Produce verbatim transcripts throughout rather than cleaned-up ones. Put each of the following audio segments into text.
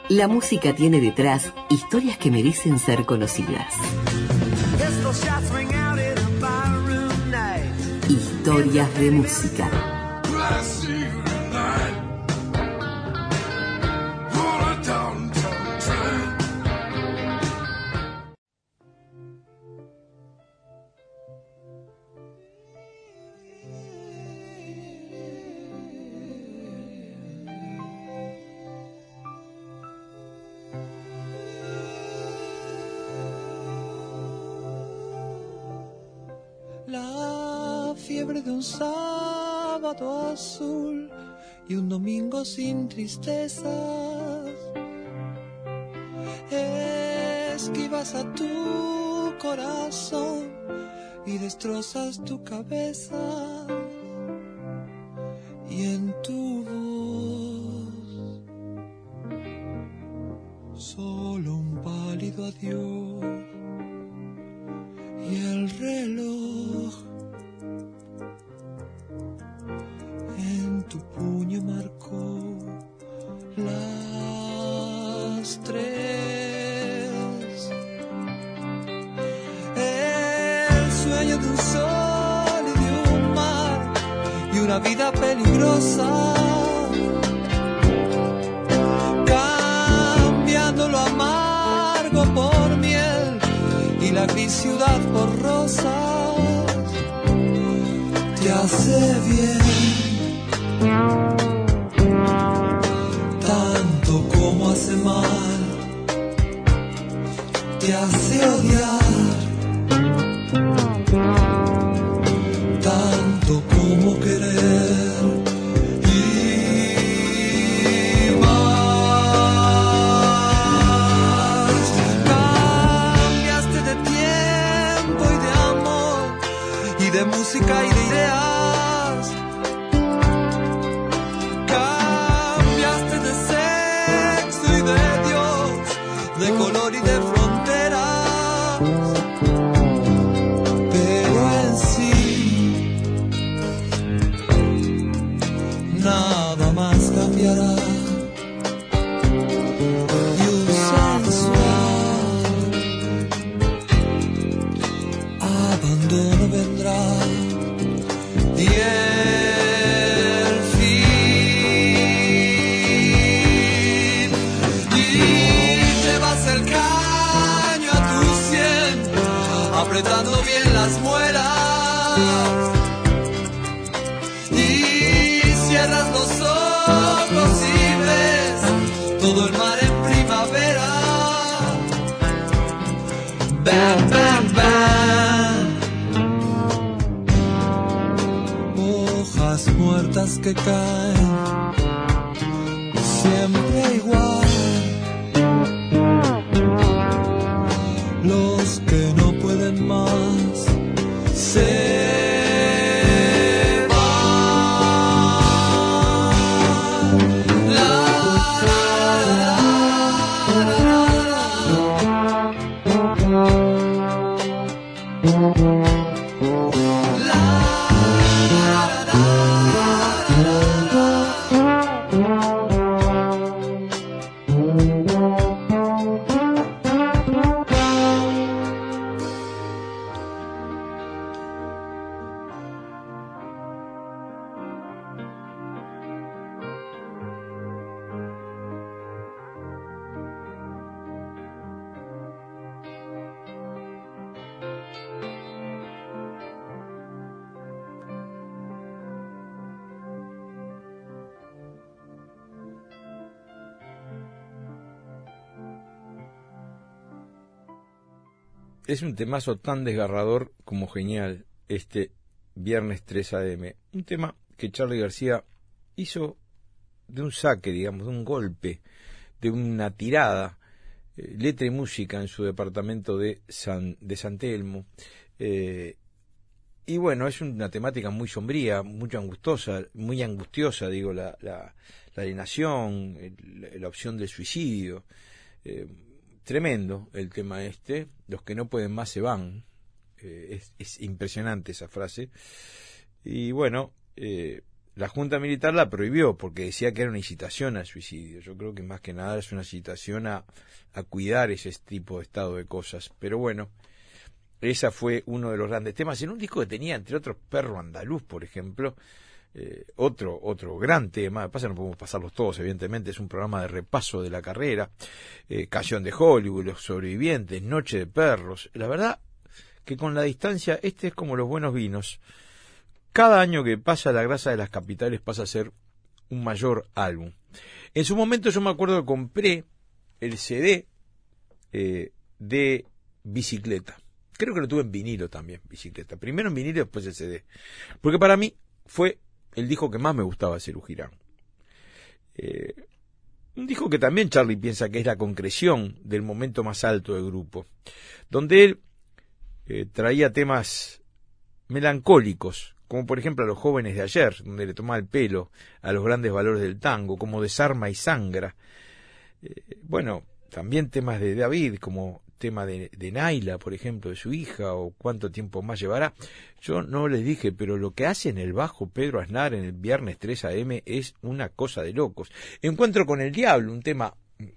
La música tiene detrás historias que merecen ser conocidas. Historias de música. La fiebre de un sábado azul y un domingo sin tristezas. Esquivas a tu corazón y destrozas tu cabeza. Y en tu voz solo un pálido adiós. Y el reloj en tu puño marcó las tres. El sueño de un sol y de un mar y una vida peligrosa, cambiando lo amargo por miel y la gris ciudad por rosas. Te hace bien tanto como hace mal, te hace odiar tanto como querer. Y más cambiaste de tiempo y de amor y de música y de ideas. De color y de fronteras, pero en sí nada más cambiará. Y un sensual abandono vendrá. Y el fin. Y el caño a tu sien, apretando bien las muelas, y cierras los ojos y ves todo el mar en primavera. Bam, bam, bam. Hojas muertas que caen, siempre igual. Los que no pueden más se van. La, la, la, la, Es un temazo tan desgarrador como genial, este Viernes tres a eme. Un tema que Charly García hizo de un saque, digamos, de un golpe, de una tirada, eh, letra y música en su departamento de San, de San Telmo. Eh, y bueno, es una temática muy sombría, muy angustiosa, muy angustiosa, digo, la, la, la alienación, el, la opción del suicidio. Eh, Tremendo el tema este, los que no pueden más se van, eh, es, es impresionante esa frase. Y bueno, eh, la Junta Militar la prohibió porque decía que era una incitación al suicidio. Yo creo que más que nada es una incitación a, a cuidar ese tipo de estado de cosas. Pero bueno, ese fue uno de los grandes temas. En un disco que tenía, entre otros, Perro Andaluz, por ejemplo, eh, otro otro gran tema. De paso no podemos pasarlos todos, evidentemente, es un programa de repaso de la carrera. Eh, Canción de Hollywood, Los Sobrevivientes, Noche de Perros. La verdad que con la distancia, este es como los buenos vinos. Cada año que pasa, La Grasa de las Capitales pasa a ser un mayor álbum. En su momento yo me acuerdo que compré el C D eh, de Bicicleta. Creo que lo tuve en vinilo también, Bicicleta. Primero en vinilo y después el C D. Porque para mí fue el disco que más me gustaba de Serú Girán. Eh, un disco que también Charly piensa que es la concreción del momento más alto del grupo. Donde él eh, traía temas melancólicos, como por ejemplo a Los Jóvenes de Ayer, donde le tomaba el pelo a los grandes valores del tango, como Desarma y Sangra. Eh, bueno, también temas de David, como tema de, de Naila, por ejemplo, de su hija, o Cuánto tiempo más llevará. Yo no les dije, pero lo que hace en el bajo Pedro Aznar en el Viernes tres A M es una cosa de locos. Encuentro con el Diablo, un tema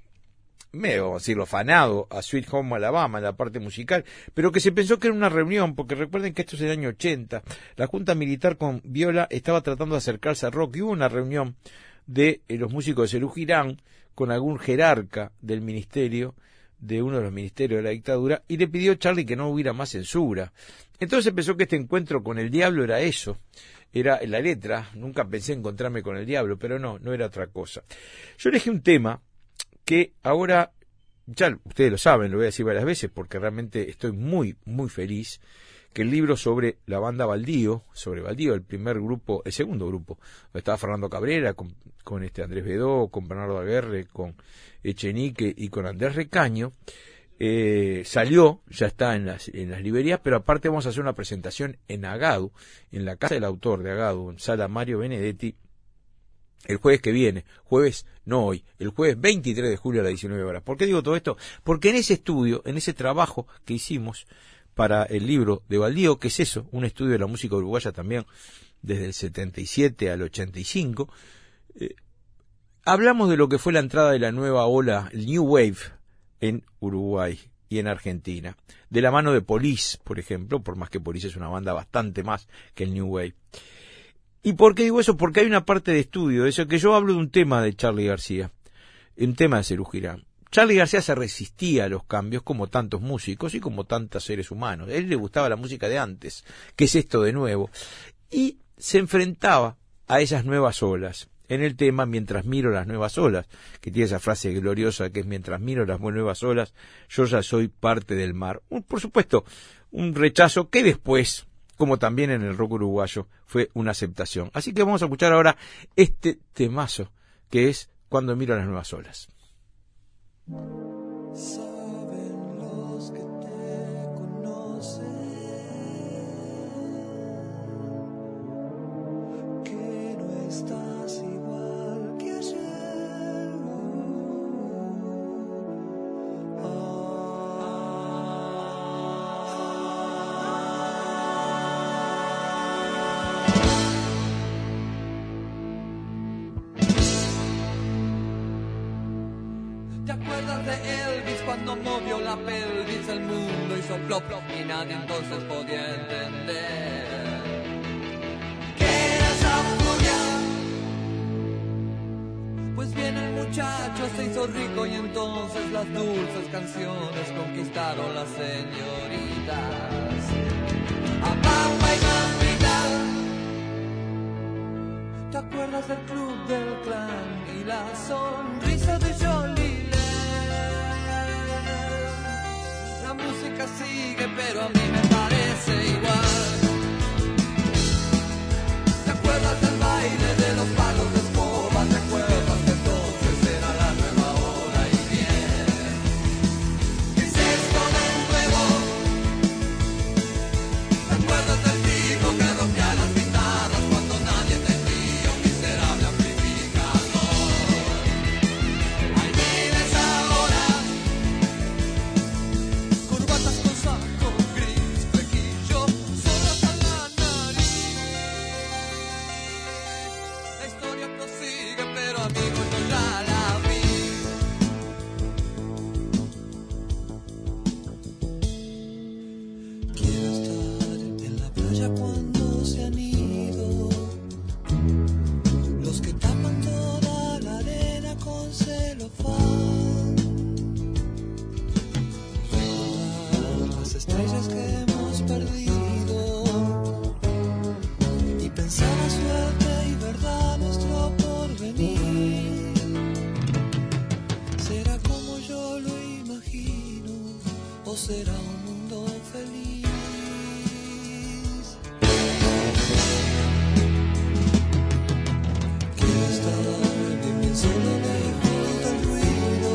medio, vamos a decirlo, fanado a Sweet Home Alabama en la parte musical, pero que se pensó que era una reunión, porque recuerden que esto es el año ochenta, la Junta Militar con Viola estaba tratando de acercarse al rock, y hubo una reunión de eh, los músicos de Serú Girán con algún jerarca del ministerio, de uno de los ministerios de la dictadura, y le pidió a Charly que no hubiera más censura. Entonces pensó que este encuentro con el Diablo era eso, era la letra. Nunca pensé encontrarme con el Diablo, pero no, no era otra cosa. Yo elegí un tema que ahora, ya ustedes lo saben, lo voy a decir varias veces, porque realmente estoy muy, muy feliz, que el libro sobre la banda Baldío, sobre Baldío, el primer grupo, el segundo grupo, donde estaba Fernando Cabrera, con, con este Andrés Bedó, con Bernardo Aguerre, con Echenique y con Andrés Recaño, eh, salió, ya está en las, en las librerías, pero aparte vamos a hacer una presentación en Agadu, en la casa del autor de Agadu, en Sala Mario Benedetti, el jueves que viene, jueves, no hoy, el jueves veintitrés de julio a las diecinueve horas. ¿Por qué digo todo esto? Porque en ese estudio, en ese trabajo que hicimos para el libro de Baldío, que es eso, un estudio de la música uruguaya también, desde el setenta y siete al ochenta y cinco, eh, hablamos de lo que fue la entrada de la nueva ola, el New Wave, en Uruguay y en Argentina. De la mano de Police, por ejemplo, por más que Police es una banda bastante más que el New Wave. ¿Y por qué digo eso? Porque hay una parte de estudio de eso, que yo hablo de un tema de Charly García, un tema de Serú Girán. Charly García se resistía a los cambios como tantos músicos y como tantos seres humanos. A él le gustaba la música de antes, que es esto de nuevo, y se enfrentaba a esas nuevas olas. En el tema Mientras miro las nuevas olas, que tiene esa frase gloriosa que es: mientras miro las nuevas olas, yo ya soy parte del mar. Un, por supuesto, un rechazo que después, como también en el rock uruguayo, fue una aceptación. Así que vamos a escuchar ahora este temazo, que es Cuando miro las nuevas olas. Saben los que te conocen que no estás igual que ayer. ¿Te acuerdas de Elvis cuando movió la pelvis el mundo y sopló plop y nadie entonces podía entender que era esa furia? Pues bien, el muchacho se hizo rico y entonces las dulces canciones conquistaron las señoritas a Pampa y Mamita. ¿Te acuerdas del club del clan y la sonrisa de Jolie? La música sigue, pero a mí me parece igual. ¿Te acuerdas del baile de los palos de escoba? ¿Te acuerdas que entonces era la nueva hora? Y bien, ¿qué es esto de nuevo? ¿Te acuerdas del tipo que rompía las guitarras cuando nadie entendía, un miserable amplificador? Hay miles ahora, curvatas con saco gris, sofá. Recordar las estrellas que hemos perdido y pensar la suerte y verdad nuestro porvenir. ¿Será como yo lo imagino o será un mundo feliz? Quiero estar bien, bien solo, lejos del ruido,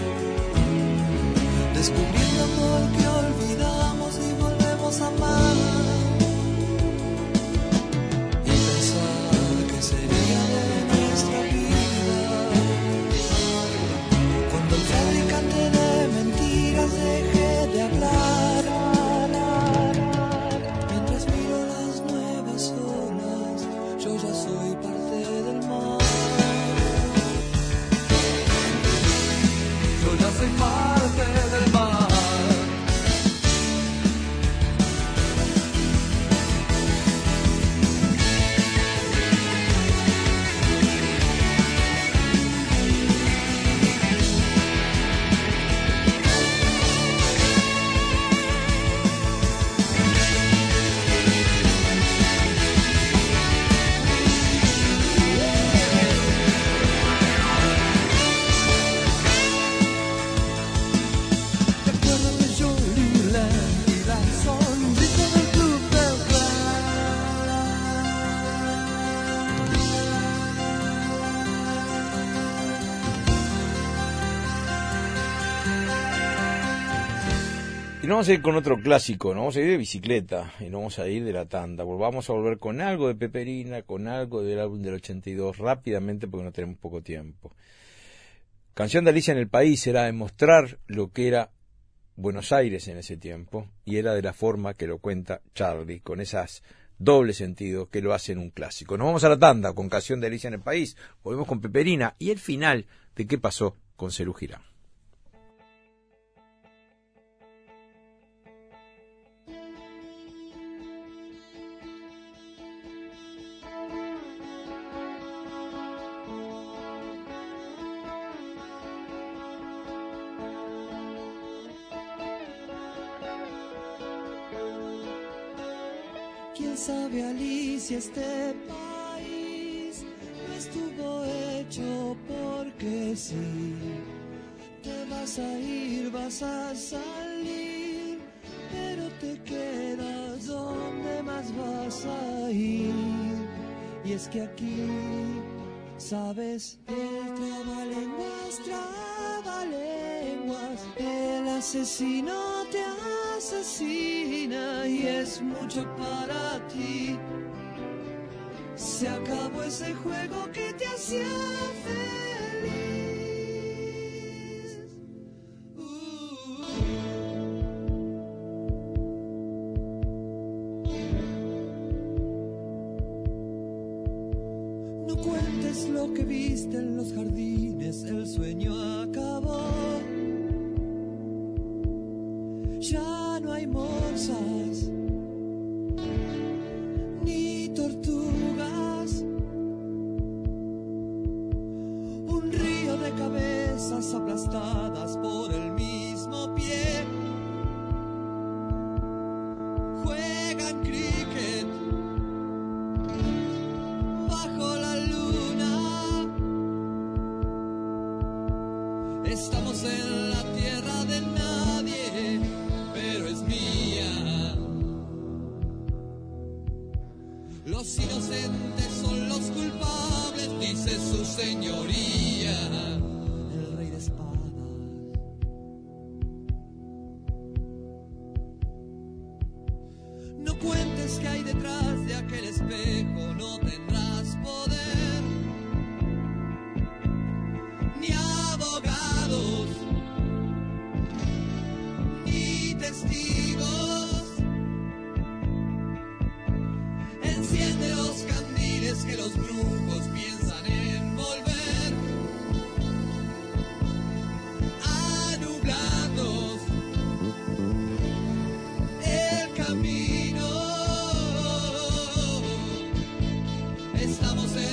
descubriendo amor que olvidamos y volvemos a amar, y pensar que sería de nuestra vida cuando el fabricante de mentiras deje de hablar. Mientras miro las nuevas olas, yo ya soy parte del mar. Yo ya soy parte del mar. Recuerdo de Jolie y la sonrisa del club del Y nos vamos a ir con otro clásico, nos vamos a ir de bicicleta y nos vamos a ir de la tanda. Vamos a volver con algo de Peperina, con algo del álbum del ochenta y dos, rápidamente porque no tenemos poco tiempo. Canción de Alicia en el País era demostrar lo que era Buenos Aires en ese tiempo, y era de la forma que lo cuenta Charlie, con esas doble sentido que lo hacen un clásico. Nos vamos a la tanda con Canción de Alicia en el País, volvemos con Peperina y el final de qué pasó con Serú Girán. ¿Quién sabe, Alicia, este país no estuvo hecho porque sí? Te vas a ir, vas a salir, pero te quedas donde más vas a ir. Y es que aquí, sabes, el trabalenguas, trabalenguas, el asesino te asesina y es mucho para ti. Se acabó ese juego que te hacía feliz. Uh. No cuentes lo que viste en los jardines, el sueño acabó. Ya no hay morsas ni tortugas, un río de cabezas aplastadas por el mismo pie. Juegan cricket bajo la luna. Estamos en la tierra de nadie, pero es mía. Los inocentes son los culpables, dice su señoría, el rey de espadas. No cuentes que hay detrás de aquel espejo, no tendrás poder, ni abogados, ni testigos. Enciende los candiles que los brujos piensan envolver, anublando el camino. Estamos en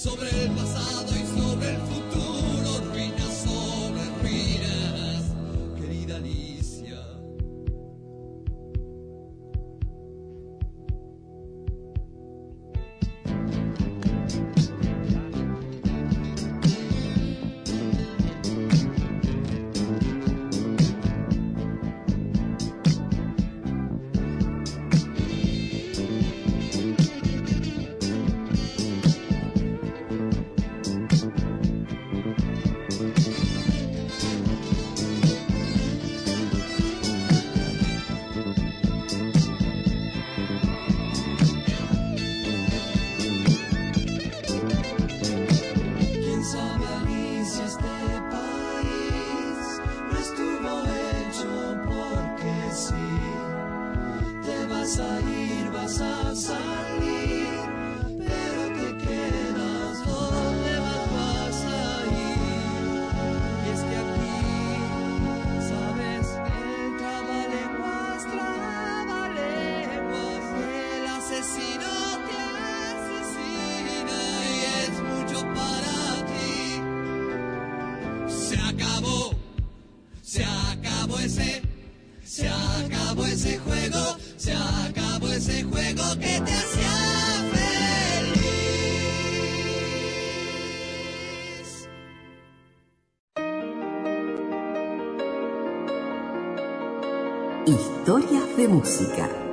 sobre el pasado y sobre el futuro, ruinas sobre ruinas, querida Alicia. Historias de música.